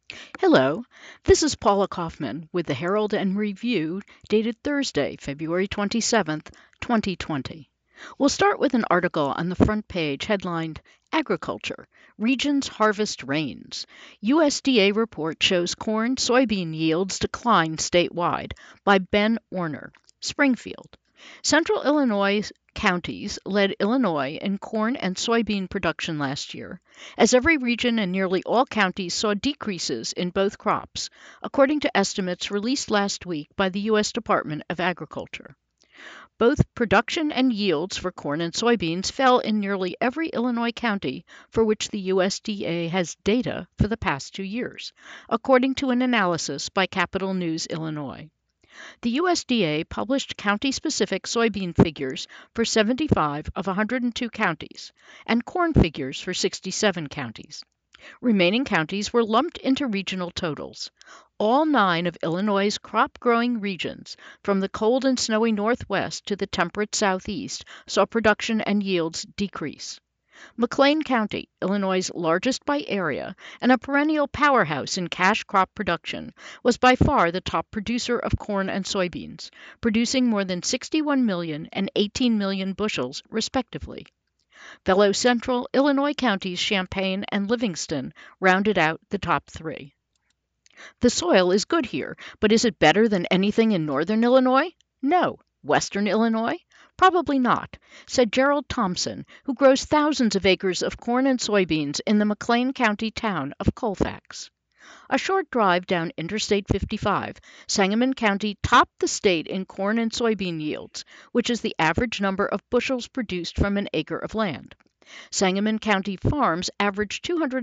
Hello, this is Paula Kaufman with the Herald and Review, dated Thursday, February 27th, 2020. We'll start with an article on the front page headlined Agriculture Regions Harvest Rains. USDA report shows corn soybean yields decline statewide by Ben Orner, Springfield. Central Illinois counties led Illinois in corn and soybean production last year, as every region and nearly all counties saw decreases in both crops, according to estimates released last week by the U.S. Department of Agriculture. Both production and yields for corn and soybeans fell in nearly every Illinois county for which the USDA has data for the past 2 years, according to an analysis by Capital News Illinois. The USDA published county-specific soybean figures for 75 of 102 counties and corn figures for 67 counties. Remaining counties were lumped into regional totals. All 9 of Illinois' crop-growing regions, from the cold and snowy northwest to the temperate southeast, saw production and yields decrease. McLean County, Illinois' largest by area and a perennial powerhouse in cash crop production, was by far the top producer of corn and soybeans, producing more than 61 million and 18 million bushels, respectively. Fellow central Illinois counties Champaign and Livingston rounded out the top 3. The soil is good here, but is it better than anything in northern Illinois? No. Western Illinois? Probably not, said Gerald Thompson, who grows thousands of acres of corn and soybeans in the McLean County town of Colfax. A short drive down Interstate 55, Sangamon County topped the state in corn and soybean yields, which is the average number of bushels produced from an acre of land. Sangamon County farms average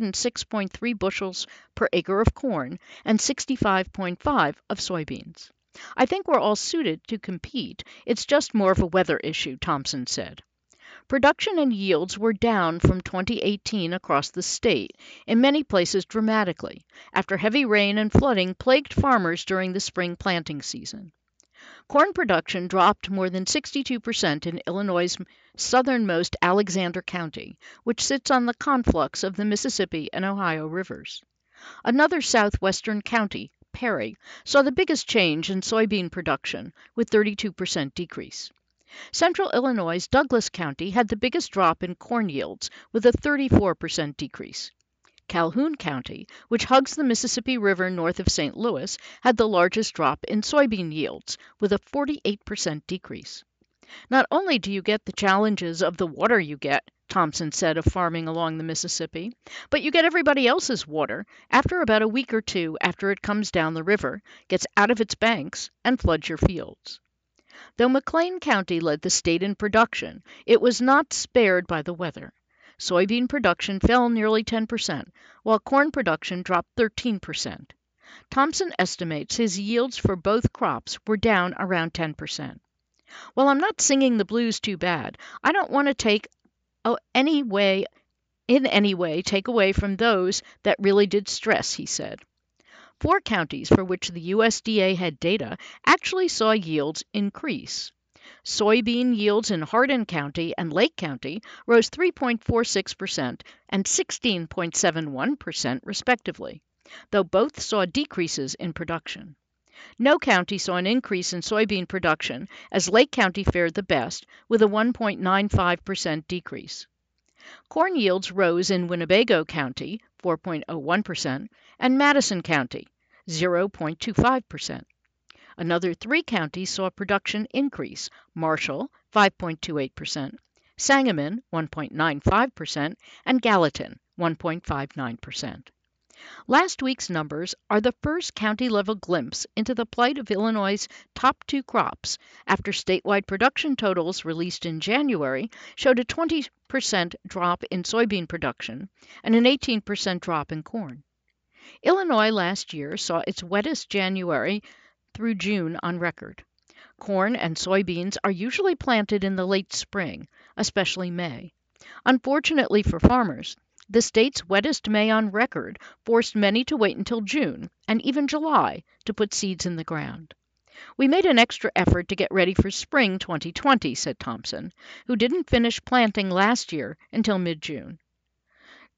206.3 bushels per acre of corn and 65.5 of soybeans. I think we're all suited to compete. It's just more of a weather issue, Thompson said. Production and yields were down from 2018 across the state, in many places dramatically, after heavy rain and flooding plagued farmers during the spring planting season. Corn production dropped more than 62% in Illinois' southernmost Alexander County, which sits on the conflux of the Mississippi and Ohio rivers. Another southwestern county, Perry, saw the biggest change in soybean production, with 32% decrease. Central Illinois' Douglas County had the biggest drop in corn yields, with a 34% decrease. Calhoun County, which hugs the Mississippi River north of St. Louis, had the largest drop in soybean yields, with a 48% decrease. Not only do you get the challenges of the water you get, Thompson said of farming along the Mississippi, but you get everybody else's water after about a week or two after it comes down the river, gets out of its banks, and floods your fields. Though McLean County led the state in production, it was not spared by the weather. Soybean production fell nearly 10%, while corn production dropped 13%. Thompson estimates his yields for both crops were down around 10%. While I'm not singing the blues too bad, I don't want to in any way take away from those that really did stress, he said. 4 counties for which the USDA had data actually saw yields increase. Soybean yields in Hardin County and Lake County rose 3.46% and 16.71%, respectively, though both saw decreases in production. No county saw an increase in soybean production, as Lake County fared the best, with a 1.95% decrease. Corn yields rose in Winnebago County, 4.01%, and Madison County, 0.25%. Another 3 counties saw production increase: Marshall, 5.28%, Sangamon, 1.95%, and Gallatin, 1.59%. Last week's numbers are the first county-level glimpse into the plight of Illinois' top 2 crops, after statewide production totals released in January showed a 20% drop in soybean production and an 18% drop in corn. Illinois last year saw its wettest January through June on record. Corn and soybeans are usually planted in the late spring, especially May. Unfortunately for farmers, the state's wettest May on record forced many to wait until June and even July to put seeds in the ground. We made an extra effort to get ready for spring 2020, said Thompson, who didn't finish planting last year until mid-June.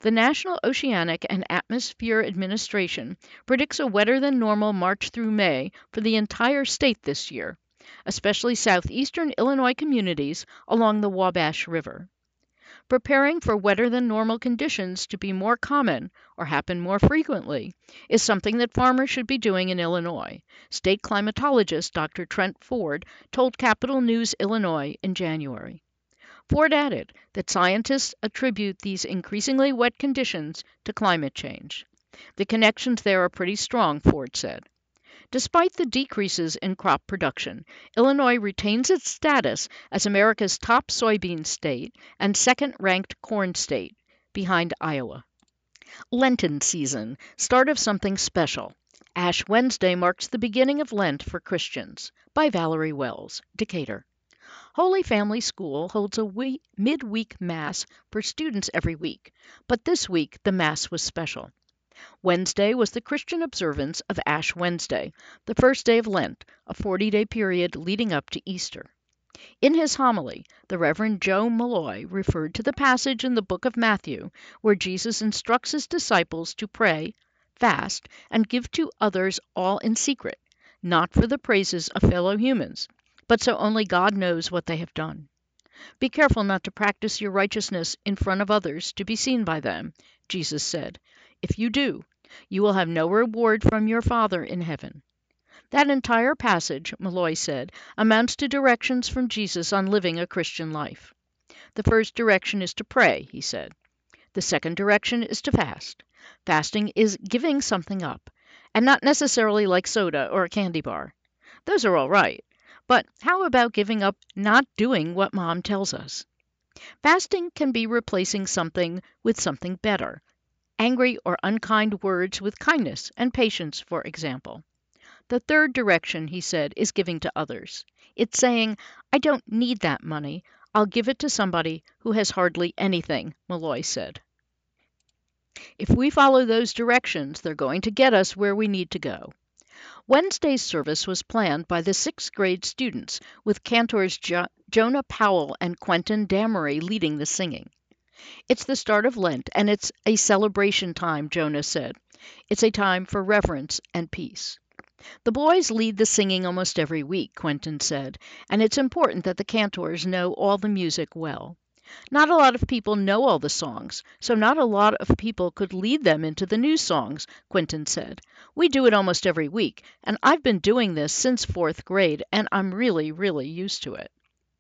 The National Oceanic and Atmosphere Administration predicts a wetter than normal March through May for the entire state this year, especially southeastern Illinois communities along the Wabash River. Preparing for wetter than normal conditions to be more common or happen more frequently is something that farmers should be doing in Illinois, state climatologist Dr. Trent Ford told Capital News Illinois in January. Ford added that scientists attribute these increasingly wet conditions to climate change. The connections there are pretty strong, Ford said. Despite the decreases in crop production, Illinois retains its status as America's top soybean state and second-ranked corn state, behind Iowa. Lenten season, start of something special. Ash Wednesday marks the beginning of Lent for Christians, by Valerie Wells, Decatur. Holy Family School holds a midweek Mass for students every week, but this week the Mass was special. Wednesday was the Christian observance of Ash Wednesday, the first day of Lent, a 40-day period leading up to Easter. In his homily, the Reverend Joe Malloy referred to the passage in the book of Matthew where Jesus instructs his disciples to pray, fast, and give to others all in secret, not for the praises of fellow humans, but so only God knows what they have done. Be careful not to practice your righteousness in front of others to be seen by them, Jesus said. If you do, you will have no reward from your Father in heaven. That entire passage, Malloy said, amounts to directions from Jesus on living a Christian life. The first direction is to pray, he said. The second direction is to fast. Fasting is giving something up, and not necessarily like soda or a candy bar. Those are all right. But how about giving up not doing what Mom tells us? Fasting can be replacing something with something better. Angry or unkind words with kindness and patience, for example. The third direction, he said, is giving to others. It's saying, I don't need that money. I'll give it to somebody who has hardly anything, Malloy said. If we follow those directions, they're going to get us where we need to go. Wednesday's service was planned by the 6th grade students, with cantors Jonah Powell and Quentin Damery leading the singing. It's the start of Lent, and it's a celebration time, Jonah said. It's a time for reverence and peace. The boys lead the singing almost every week, Quentin said, and it's important that the cantors know all the music well. Not a lot of people know all the songs, so not a lot of people could lead them into the new songs, Quentin said. We do it almost every week, and I've been doing this since 4th grade, and I'm really, really used to it.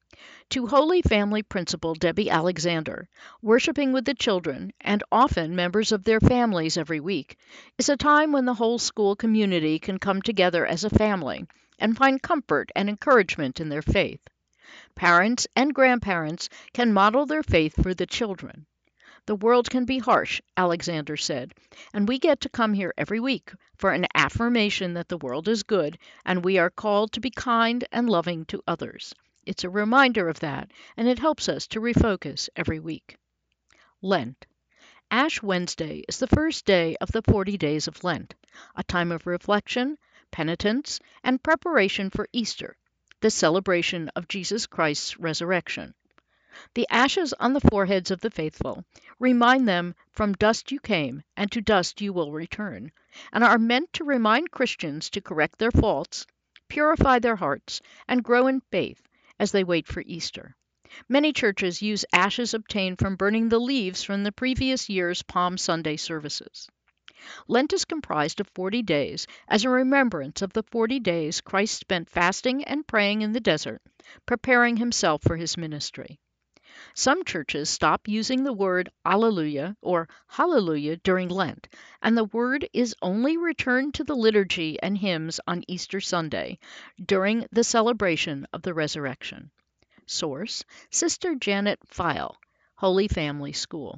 To Holy Family Principal Debbie Alexander, worshiping with the children, and often members of their families every week, is a time when the whole school community can come together as a family and find comfort and encouragement in their faith. Parents and grandparents can model their faith for the children. The world can be harsh, Alexander said, and we get to come here every week for an affirmation that the world is good and we are called to be kind and loving to others. It's a reminder of that, and it helps us to refocus every week. Lent. Ash Wednesday is the first day of the 40 days of Lent, a time of reflection, penitence, and preparation for Easter, the celebration of Jesus Christ's resurrection. The ashes on the foreheads of the faithful remind them from dust you came, and to dust you will return, and are meant to remind Christians to correct their faults, purify their hearts, and grow in faith as they wait for Easter. Many churches use ashes obtained from burning the leaves from the previous year's Palm Sunday services. Lent is comprised of 40 days as a remembrance of the 40 days Christ spent fasting and praying in the desert, preparing himself for his ministry. Some churches stop using the word Alleluia or Hallelujah during Lent, and the word is only returned to the liturgy and hymns on Easter Sunday during the celebration of the resurrection. Source: Sister Janet File, Holy Family School.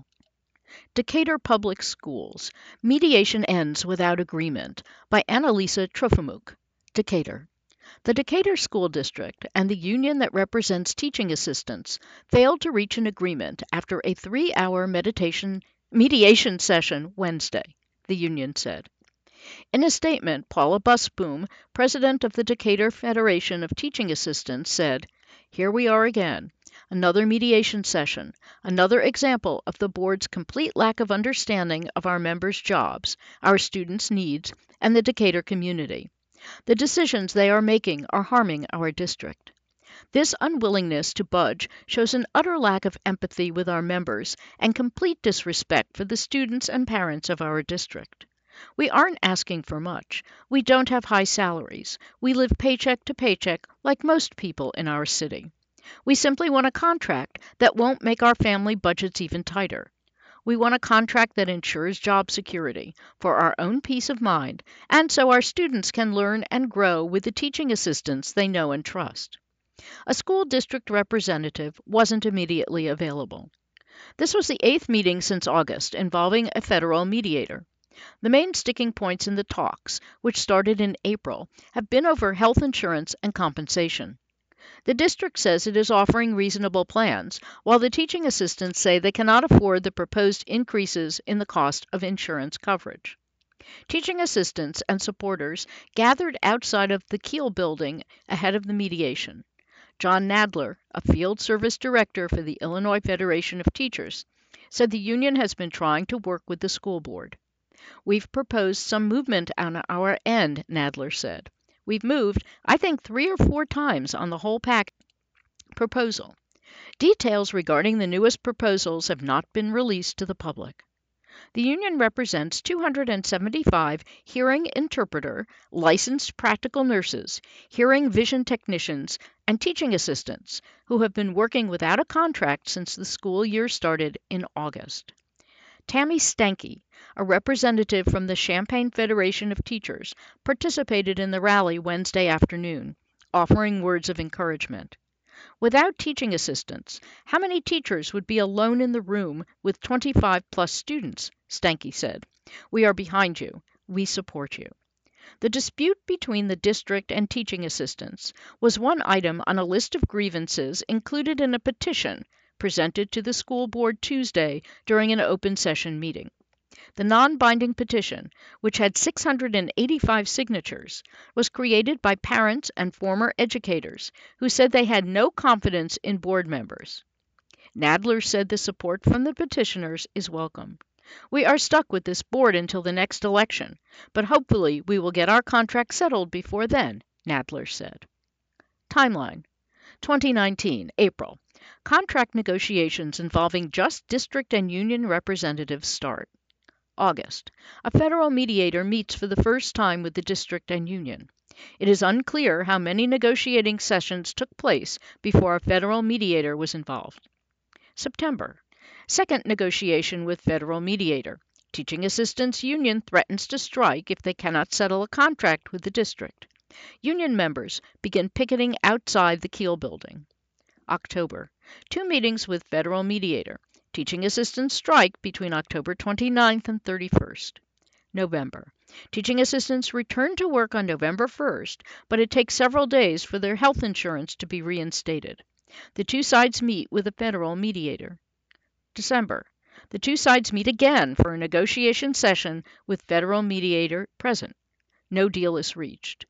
Decatur Public Schools. Mediation Ends Without Agreement by Annalisa Trofimuk, Decatur. The Decatur School District and the union that represents teaching assistants failed to reach an agreement after a 3-hour mediation session Wednesday, the union said. In a statement, Paula Busboom, president of the Decatur Federation of Teaching Assistants, said, "Here we are again. Another mediation session, another example of the board's complete lack of understanding of our members' jobs, our students' needs, and the Decatur community. The decisions they are making are harming our district. This unwillingness to budge shows an utter lack of empathy with our members and complete disrespect for the students and parents of our district. We aren't asking for much. We don't have high salaries. We live paycheck to paycheck like most people in our city. We simply want a contract that won't make our family budgets even tighter. We want a contract that ensures job security for our own peace of mind and so our students can learn and grow with the teaching assistants they know and trust. A school district representative wasn't immediately available. This was the 8th meeting since August involving a federal mediator. The main sticking points in the talks, which started in April, have been over health insurance and compensation. The district says it is offering reasonable plans, while the teaching assistants say they cannot afford the proposed increases in the cost of insurance coverage. Teaching assistants and supporters gathered outside of the Keel building ahead of the mediation. John Nadler, a field service director for the Illinois Federation of Teachers, said the union has been trying to work with the school board. We've proposed some movement on our end, Nadler said. We've moved, I think, 3 or 4 times on the whole pack proposal. Details regarding the newest proposals have not been released to the public. The union represents 275 hearing interpreter, licensed practical nurses, hearing vision technicians, and teaching assistants who have been working without a contract since the school year started in August. Tammy Stanke, a representative from the Champaign Federation of Teachers, participated in the rally Wednesday afternoon, offering words of encouragement. Without teaching assistants, how many teachers would be alone in the room with 25-plus students? Stanke said. We are behind you. We support you. The dispute between the district and teaching assistants was one item on a list of grievances included in a petition presented to the school board Tuesday during an open session meeting. The non-binding petition, which had 685 signatures, was created by parents and former educators who said they had no confidence in board members. Nadler said the support from the petitioners is welcome. We are stuck with this board until the next election, but hopefully we will get our contract settled before then, Nadler said. Timeline: 2019, April. Contract negotiations involving just district and union representatives start. August. A federal mediator meets for the first time with the district and union. It is unclear how many negotiating sessions took place before a federal mediator was involved. September. Second negotiation with federal mediator. Teaching assistants union threatens to strike if they cannot settle a contract with the district. Union members begin picketing outside the Keel building. October. 2 meetings with federal mediator. Teaching assistants strike between October 29th and 31st. November. Teaching assistants return to work on November 1st, but it takes several days for their health insurance to be reinstated. The 2 sides meet with a federal mediator. December. The 2 sides meet again for a negotiation session with federal mediator present. No deal is reached.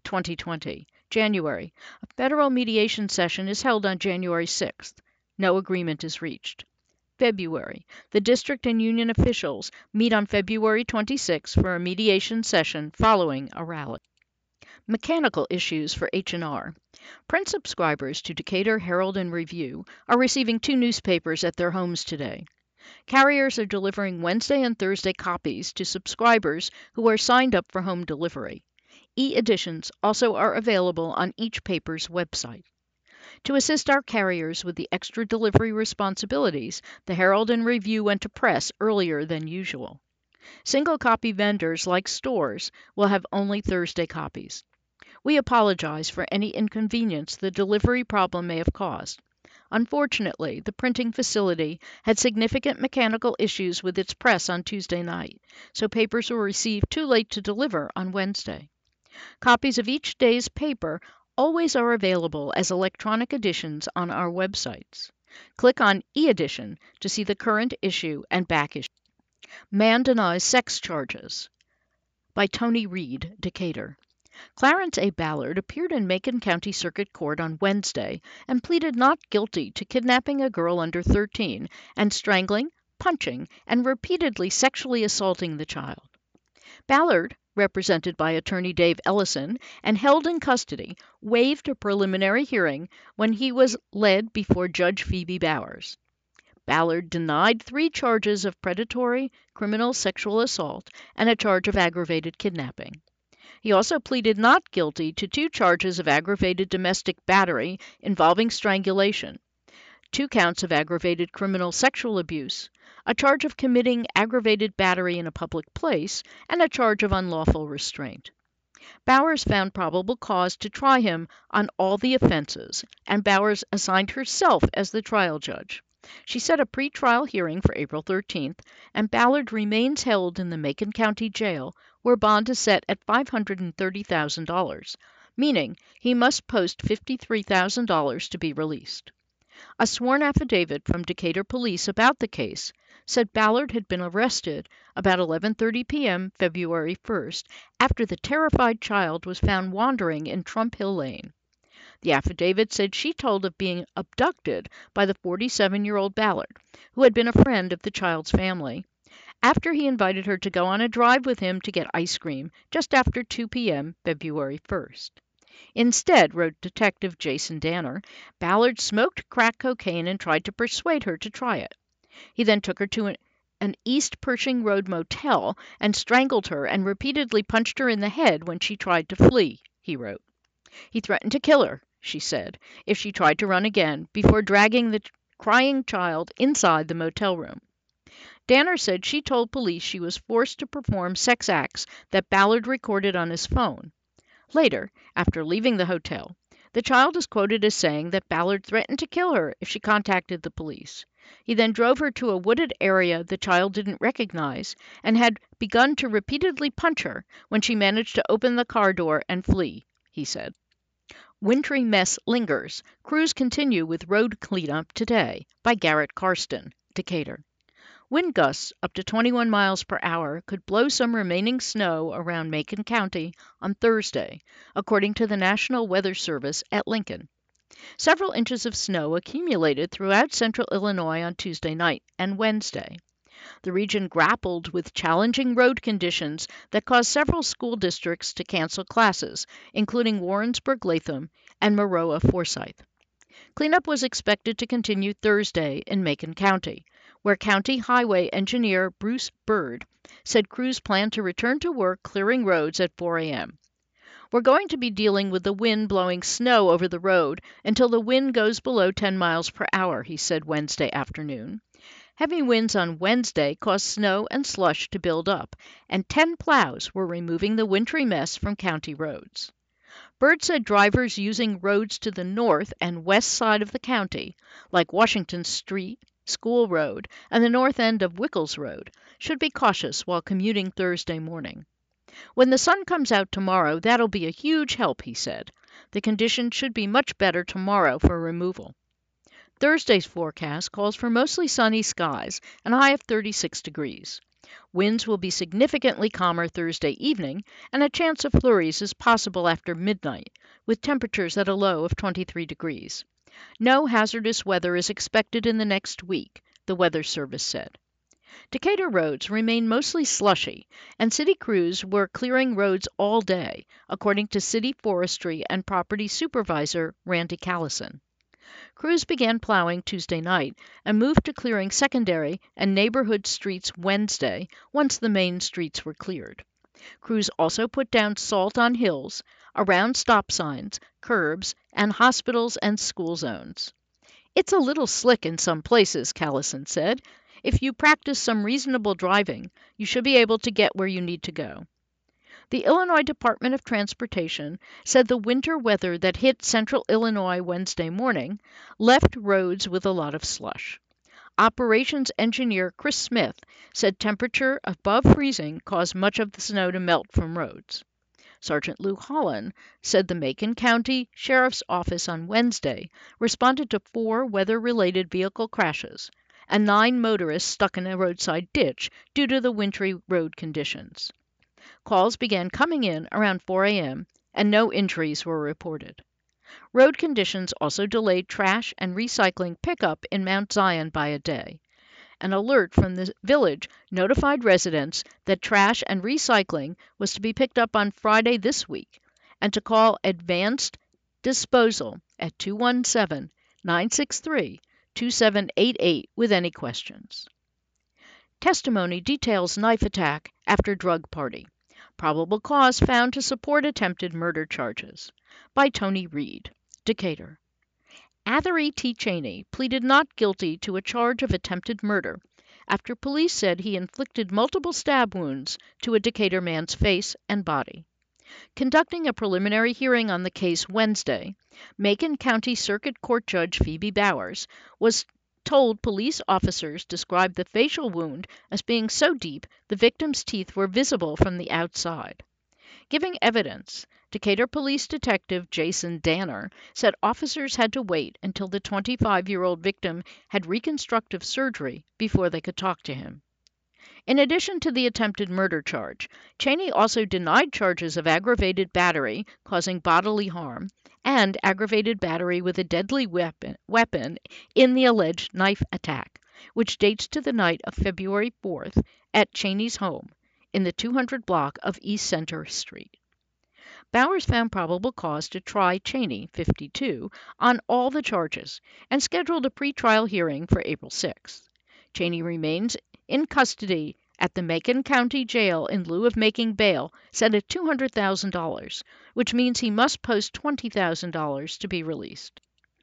2020. January. A federal mediation session is held on January 6th. No agreement is reached. February. The district and union officials meet on February 26 for a mediation session following a rally. Mechanical issues for H&R. Print subscribers to Decatur Herald and Review are receiving 2 newspapers at their homes today. Carriers are delivering Wednesday and Thursday copies to subscribers who are signed up for home delivery. E-editions also are available on each paper's website. To assist our carriers with the extra delivery responsibilities, the Herald and Review went to press earlier than usual. Single-copy vendors like stores will have only Thursday copies. We apologize for any inconvenience the delivery problem may have caused. Unfortunately, the printing facility had significant mechanical issues with its press on Tuesday night, so papers were received too late to deliver on Wednesday. Copies of each day's paper always are available as electronic editions on our websites. Click on e-edition to see the current issue and back issue. Man Denies Sex Charges by Tony Reed, Decatur. Clarence A. Ballard appeared in Macon County Circuit Court on Wednesday and pleaded not guilty to kidnapping a girl under 13 and strangling, punching, and repeatedly sexually assaulting the child. Ballard, represented by attorney Dave Ellison and held in custody, waived a preliminary hearing when he was led before Judge Phoebe Bowers. Ballard denied 3 charges of predatory criminal sexual assault and a charge of aggravated kidnapping. He also pleaded not guilty to 2 charges of aggravated domestic battery involving strangulation, 2 counts of aggravated criminal sexual abuse, a charge of committing aggravated battery in a public place, and a charge of unlawful restraint. Bowers found probable cause to try him on all the offenses, and Bowers assigned herself as the trial judge. She set a pretrial hearing for April 13th, and Ballard remains held in the Macon County Jail, where bond is set at $530,000, meaning he must post $53,000 to be released. A sworn affidavit from Decatur police about the case said Ballard had been arrested about 11:30 p.m. February 1st after the terrified child was found wandering in Trump Hill Lane. The affidavit said she told of being abducted by the 47-year-old Ballard, who had been a friend of the child's family, after he invited her to go on a drive with him to get ice cream just after 2 p.m. February 1st. Instead, wrote Detective Jason Danner, Ballard smoked crack cocaine and tried to persuade her to try it. He then took her to an East Pershing Road motel and strangled her and repeatedly punched her in the head when she tried to flee, he wrote. He threatened to kill her, she said, if she tried to run again, before dragging the crying child inside the motel room. Danner said she told police she was forced to perform sex acts that Ballard recorded on his phone. Later, after leaving the hotel, the child is quoted as saying that Ballard threatened to kill her if she contacted the police. He then drove her to a wooded area the child didn't recognize and had begun to repeatedly punch her when she managed to open the car door and flee, he said. Wintry mess lingers. Crews continue with road cleanup today by Garrett Karsten, Decatur. Wind gusts up to 21 miles per hour could blow some remaining snow around Macon County on Thursday, according to the National Weather Service at Lincoln. Several inches of snow accumulated throughout central Illinois on Tuesday night and Wednesday. The region grappled with challenging road conditions that caused several school districts to cancel classes, including Warrensburg-Latham and Maroa-Forsyth. Cleanup was expected to continue Thursday in Macon County, where County Highway Engineer Bruce Bird said crews plan to return to work clearing roads at 4 a.m. We're going to be dealing with the wind blowing snow over the road until the wind goes below 10 miles per hour, he said Wednesday afternoon. Heavy winds on Wednesday caused snow and slush to build up, and 10 plows were removing the wintry mess from county roads. Bird said drivers using roads to the north and west side of the county, like Washington Street, School Road, and the north end of Wickles Road, should be cautious while commuting Thursday morning. When the sun comes out tomorrow, that'll be a huge help, he said. The conditions should be much better tomorrow for removal. Thursday's forecast calls for mostly sunny skies and a high of 36 degrees. Winds will be significantly calmer Thursday evening, and a chance of flurries is possible after midnight, with temperatures at a low of 23 degrees. No hazardous weather is expected in the next week, the Weather Service said. Decatur roads remain mostly slushy, and city crews were clearing roads all day, according to City Forestry and Property Supervisor Randy Callison. Crews began plowing Tuesday night and moved to clearing secondary and neighborhood streets Wednesday once the main streets were cleared. Crews also put down salt on hills, around stop signs, curbs, and hospitals and school zones. It's a little slick in some places, Callison said. If you practice some reasonable driving, you should be able to get where you need to go. The Illinois Department of Transportation said the winter weather that hit central Illinois Wednesday morning left roads with a lot of slush. Operations engineer Chris Smith said temperature above freezing caused much of the snow to melt from roads. Sergeant Lou Holland said the Macon County Sheriff's Office on Wednesday responded to 4 weather-related vehicle crashes and 9 motorists stuck in a roadside ditch due to the wintry road conditions. Calls began coming in around 4 a.m., and no injuries were reported. Road conditions also delayed trash and recycling pickup in Mount Zion by a day. An alert from the village notified residents that trash and recycling was to be picked up on Friday this week and to call Advanced Disposal at 217-963-2788 with any questions. Testimony details knife attack after drug party. Probable cause found to support attempted murder charges. By Tony Reed, Decatur. Athery T. Cheney pleaded not guilty to a charge of attempted murder after police said he inflicted multiple stab wounds to a Decatur man's face and body. Conducting a preliminary hearing on the case Wednesday, Macon County Circuit Court Judge Phoebe Bowers was told police officers described the facial wound as being so deep the victim's teeth were visible from the outside. Giving evidence, Decatur Police Detective Jason Danner said officers had to wait until the 25-year-old victim had reconstructive surgery before they could talk to him. In addition to the attempted murder charge, Cheney also denied charges of aggravated battery causing bodily harm and aggravated battery with a deadly weapon in the alleged knife attack, which dates to the night of February 4th at Cheney's home in the 200 block of East Center Street. Bowers found probable cause to try Cheney, 52, on all the charges and scheduled a pretrial hearing for April 6th. Cheney remains in custody at the Macon County Jail in lieu of making bail set at $200,000, which means he must post $20,000 to be released.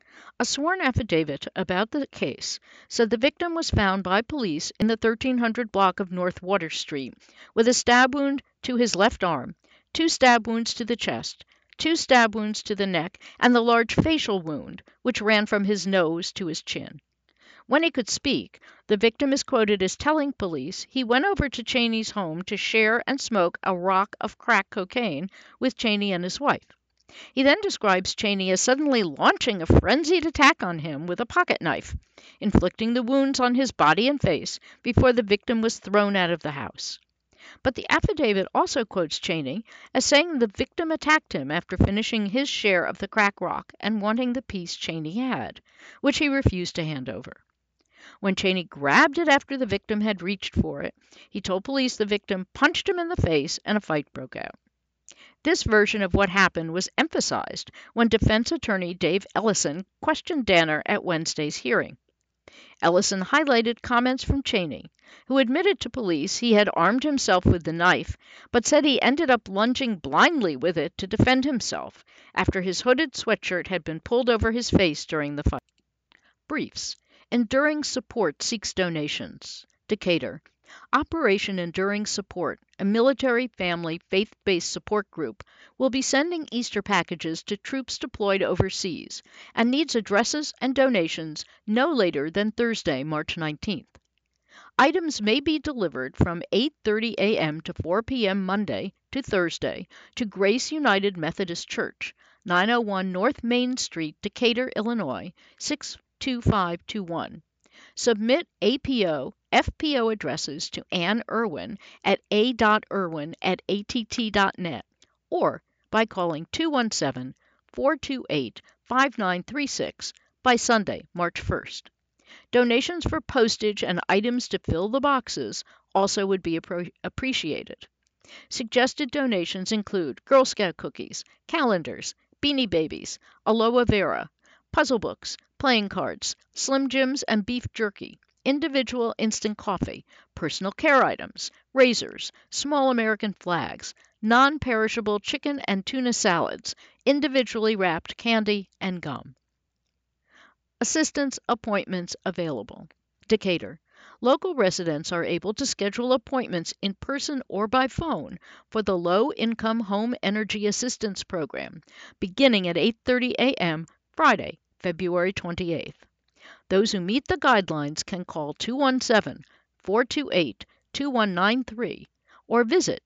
A sworn affidavit about the case said the victim was found by police in the 1300 block of North Water Street with a stab wound to his left arm, 2 stab wounds to the chest, 2 stab wounds to the neck, and the large facial wound, which ran from his nose to his chin. When he could speak, the victim is quoted as telling police he went over to Cheney's home to share and smoke a rock of crack cocaine with Cheney and his wife. He then describes Cheney as suddenly launching a frenzied attack on him with a pocket knife, inflicting the wounds on his body and face before the victim was thrown out of the house. But the affidavit also quotes Cheney as saying the victim attacked him after finishing his share of the crack rock and wanting the piece Cheney had, which he refused to hand over. When Cheney grabbed it after the victim had reached for it, he told police the victim punched him in the face and a fight broke out. This version of what happened was emphasized when defense attorney Dave Ellison questioned Danner at Wednesday's hearing. Ellison highlighted comments from Cheney, who admitted to police he had armed himself with the knife, but said he ended up lunging blindly with it to defend himself after his hooded sweatshirt had been pulled over his face during the fight. Briefs. Enduring Support seeks donations. Decatur. Operation Enduring Support, a military family faith-based support group, will be sending Easter packages to troops deployed overseas and needs addresses and donations no later than Thursday, March 19th. Items may be delivered from 8:30 a.m. to 4 p.m. Monday to Thursday to Grace United Methodist Church, 901 North Main Street, Decatur, Illinois, 62521. Submit APO, FPO addresses to Ann Irwin at a.irwin@att.net or by calling 217-428-5936 by Sunday, March 1st. Donations for postage and items to fill the boxes also would be appreciated. Suggested donations include Girl Scout cookies, calendars, Beanie Babies, aloe vera, puzzle books, playing cards, Slim Jims and beef jerky, individual instant coffee, personal care items, razors, small American flags, non-perishable chicken and tuna salads, individually wrapped candy, and gum. Assistance appointments available. Decatur. Local residents are able to schedule appointments in person or by phone for the Low-Income Home Energy Assistance Program, beginning at 8:30 a.m. Friday, February 28th. Those who meet the guidelines can call 217-428-2193 or visit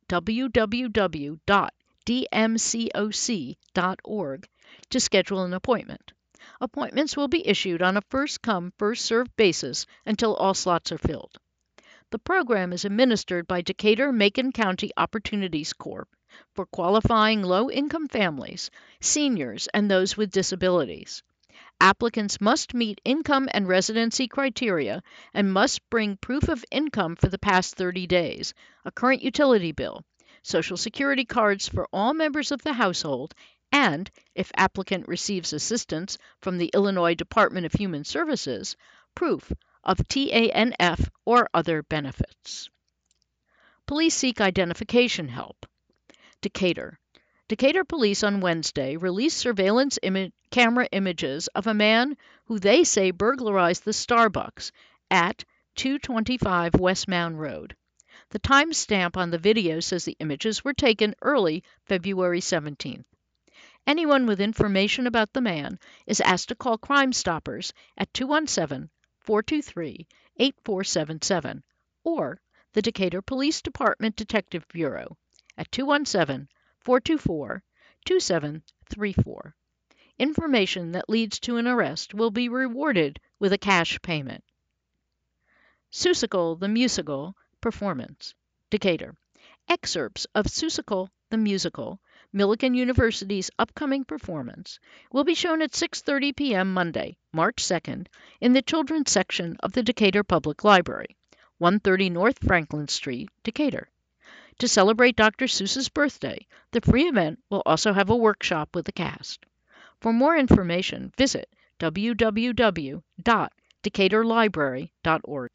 www.dmcoc.org to schedule an appointment. Appointments will be issued on a first-come, first-served basis until all slots are filled. The program is administered by Decatur-Macon County Opportunities Corp., for qualifying low-income families, seniors, and those with disabilities. Applicants must meet income and residency criteria and must bring proof of income for the past 30 days, a current utility bill, Social Security cards for all members of the household, and, if applicant receives assistance from the Illinois Department of Human Services, proof of TANF or other benefits. Police seek identification help. Decatur. Decatur police on Wednesday released surveillance camera images of a man who they say burglarized the Starbucks at 225 West Mound Road. The timestamp on the video says the images were taken early February 17th. Anyone with information about the man is asked to call Crime Stoppers at 217-423-8477 or the Decatur Police Department Detective Bureau at 217-424-2734. Information that leads to an arrest will be rewarded with a cash payment. Seussical the Musical Performance. Decatur. Excerpts of Seussical the Musical, Millikan University's upcoming performance, will be shown at 6:30 p.m. Monday, March 2nd, in the children's section of the Decatur Public Library, 130 North Franklin Street, Decatur. To celebrate Dr. Seuss's birthday, the free event will also have a workshop with the cast. For more information, visit www.decaturlibrary.org.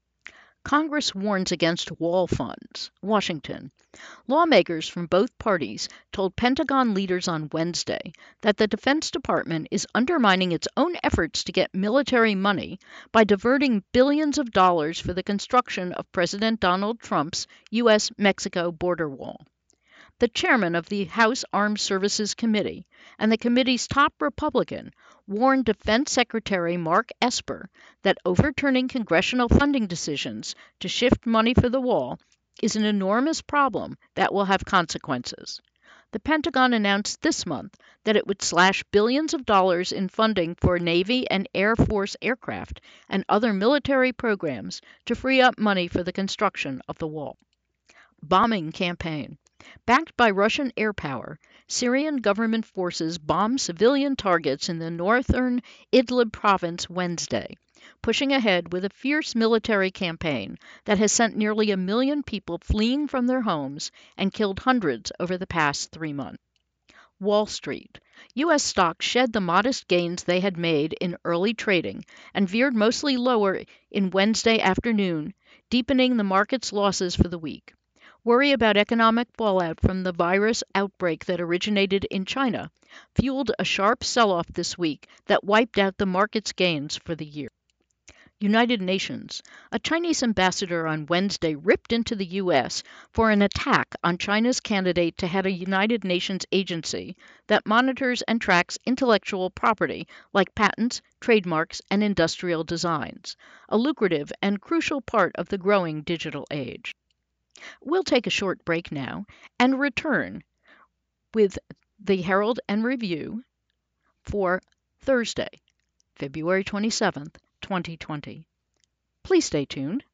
Congress warns against wall funds. Washington. Lawmakers from both parties told Pentagon leaders on Wednesday that the Defense Department is undermining its own efforts to get military money by diverting billions of dollars for the construction of President Donald Trump's U.S.-Mexico border wall. The chairman of the House Armed Services Committee and the committee's top Republican warned Defense Secretary Mark Esper that overturning congressional funding decisions to shift money for the wall is an enormous problem that will have consequences. The Pentagon announced this month that it would slash billions of dollars in funding for Navy and Air Force aircraft and other military programs to free up money for the construction of the wall. Bombing campaign. Backed by Russian air power, Syrian government forces bombed civilian targets in the northern Idlib province Wednesday, pushing ahead with a fierce military campaign that has sent nearly 1 million people fleeing from their homes and killed hundreds over the past 3 months. Wall Street. U.S. stocks shed the modest gains they had made in early trading and veered mostly lower in Wednesday afternoon, deepening the market's losses for the week. Worry about economic fallout from the virus outbreak that originated in China fueled a sharp sell-off this week that wiped out the market's gains for the year. United Nations. A Chinese ambassador on Wednesday ripped into the U.S. for an attack on China's candidate to head a United Nations agency that monitors and tracks intellectual property like patents, trademarks, and industrial designs, a lucrative and crucial part of the growing digital age. We'll take a short break now and return with the Herald and Review for Thursday, February 27th, 2020. Please stay tuned.